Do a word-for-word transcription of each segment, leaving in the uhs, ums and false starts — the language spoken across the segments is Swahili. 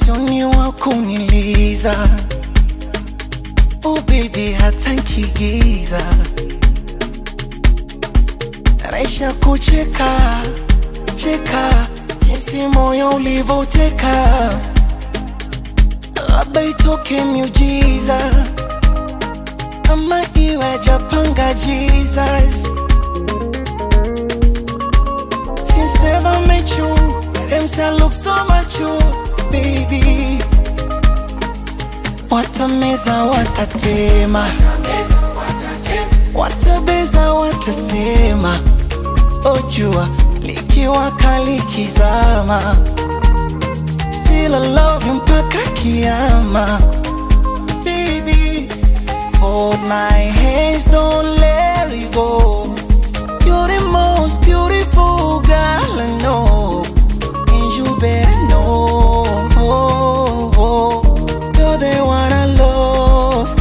sioni wa kuniliza. Oh baby, hata nkigiza naisha kucheka cheka, jinsi moyo ulivoteka. Labda itoke miujiza ama iwe japanga Jesus. Since ever met you, them say I look so much you, baby. Watameza watatema, watabeza watasema. Ojua likiwaka likizama, still I love you mpaka kiyama. Baby, hold my hands, don't let it go. You're the most beautiful girl I know, and you better know. You're the one I love.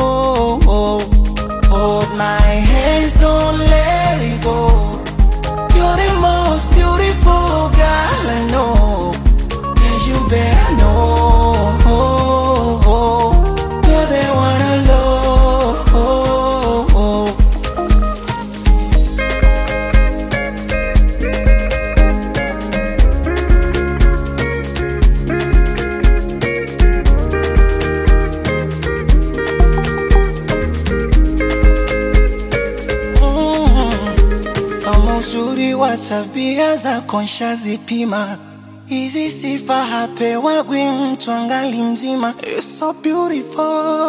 Hold my hands, don't let it go. You're the most beautiful girl I know, and you better know. You're the one I love. Kama uzuri wa tabia zako nshazipima, hizi sifa hapewagwi mtu angali mzima. You're so beautiful,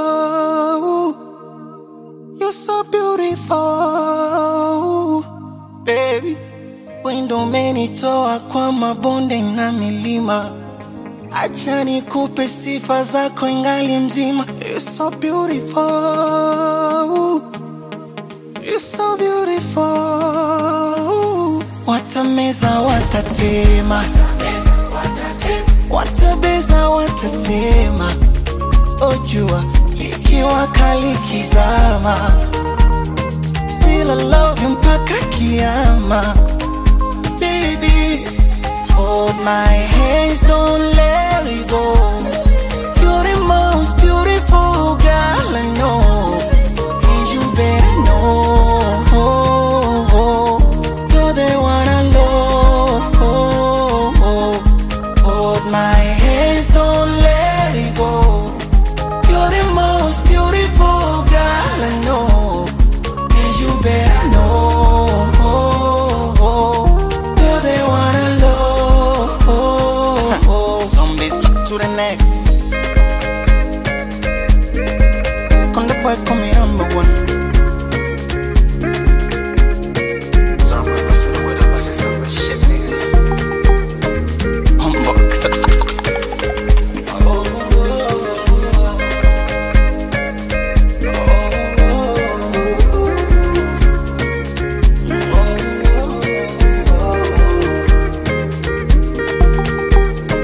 you're so beautiful, baby. Wendo umenitoa kwa mabonde na milima, acha nikupe sifa zako ingali mzima. You're so beautiful, you're so beautiful. Watameza watatema, watabeza watasema. Ojua likiwaka likizama, still I love you mpaka kiyama. Baby, hold my hands, don't let it go. You're the most beautiful girl I know, and you better know. You're the one I love. Hold my hands, don't let it go. You're the most beautiful girl I know, and you better know. You're the one I love. Zombies stuck to the neck. Second the boy call me number one.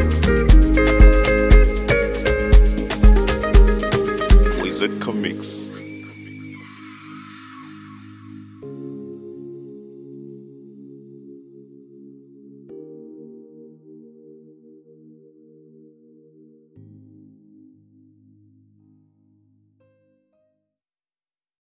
Wizard Comics.